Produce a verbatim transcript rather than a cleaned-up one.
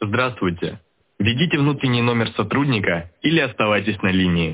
Здравствуйте. Введите внутренний номер сотрудника или оставайтесь на линии.